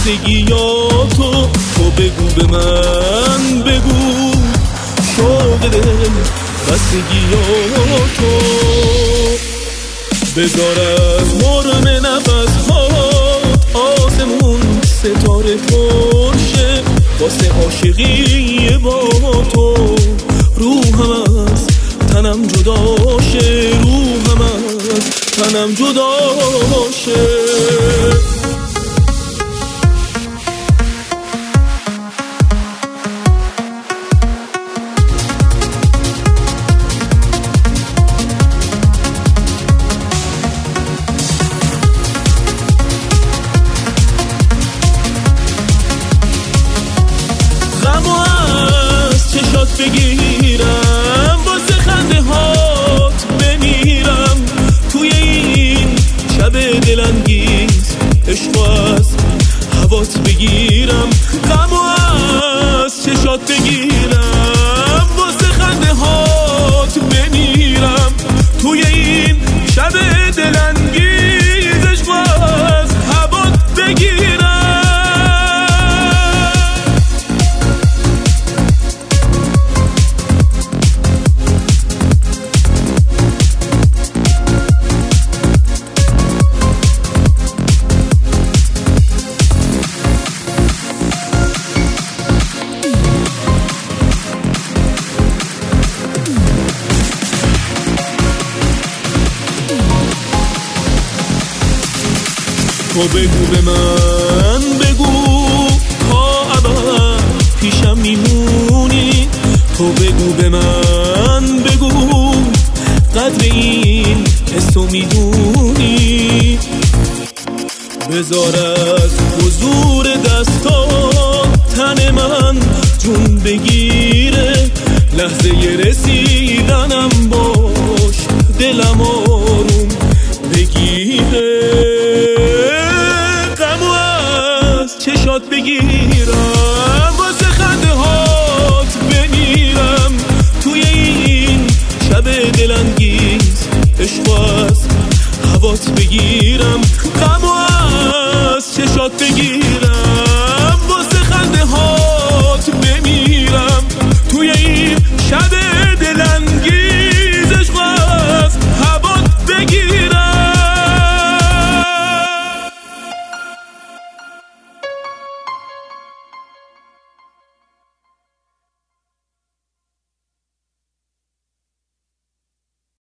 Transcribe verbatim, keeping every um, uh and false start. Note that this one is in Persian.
بستگیاتو تو بگو به من، بگو شوق دل بستگیاتو. بذار از مرم نفس هات آسمون ستاره پرشه واسه عاشقی با تو. روحم از تنم جداشه، روحم از تنم جداشه. بگیرم واسه خنده هات بمیرم توی این شب دلانگیز. عشق از هوات بگیرم، غمو از چشات بگیرم واسه خنده هات بمیرم توی این شب دلانگیز. عشق از هوات بگیرم. تو بگو به من، بگو تا ابد پیشم میمونی. تو بگو به من، بگو قدر این حسو میدونی. بذار از حضور دستا تن من جون بگیره. لحظه رسیدنم باش دلم آروم بگیره. چشات بگیرم واسه خنده هات بمیرم توی این شب دلانگیز. عشق از هوات بگیرم، غمو از چشات بگیرم.